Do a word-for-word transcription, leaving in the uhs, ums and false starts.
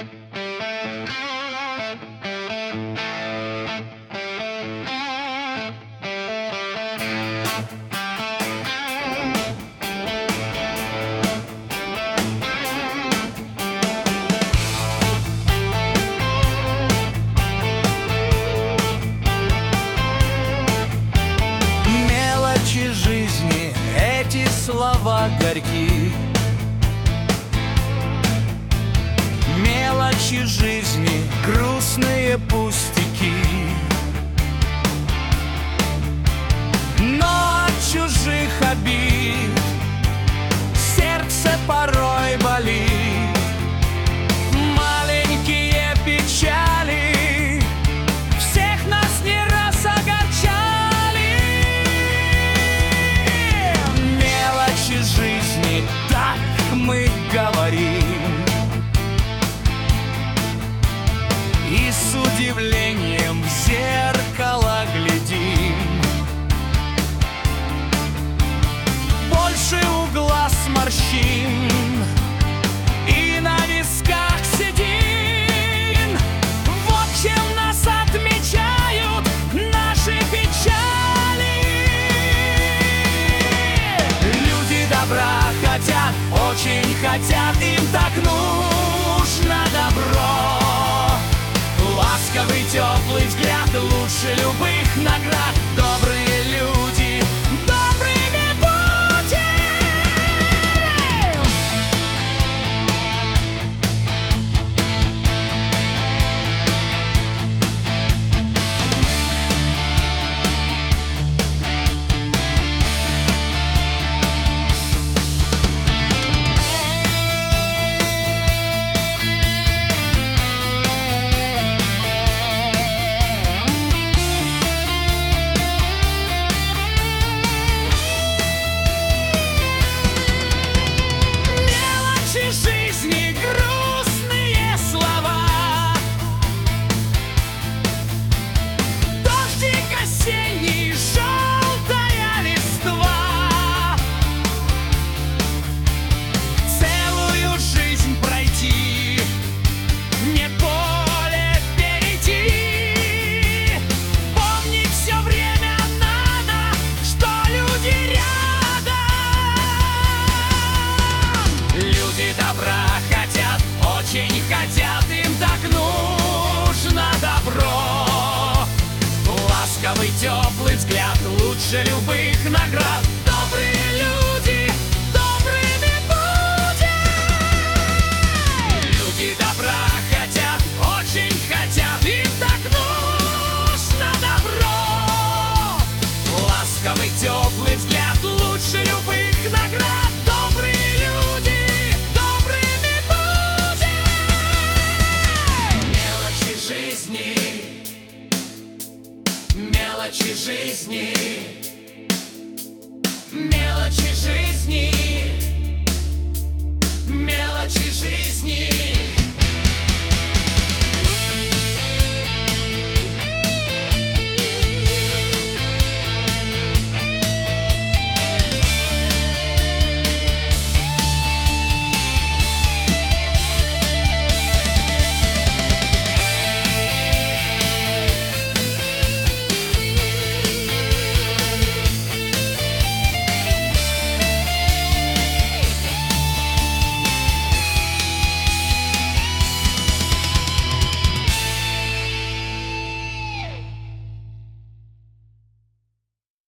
Мелочи жизни, эти слова горьки. Мелочи жизни, грустные пустяки. Но от чужих обид сердце порой болит. Маленькие печали всех нас не раз огорчали. Мелочи жизни, так мы говорим, и с удивлением в зеркало глядим. Больше у глаз морщин и на висках седин. Вот чем нас отмечают наши печали. Люди добра хотят, очень хотят, им так нужно добро. Ласковый, теплый взгляд лучше любых наград. Добрые люди, добрыми будем. Жизни грустные слова, дождик осенний, желтая листва. Целую жизнь пройти, не поле перейти. Помнить все время надо, что люди рядом. Люди добра хотят, очень хотят, им так нужно добро. Ласковый, теплый взгляд лучше любых наград.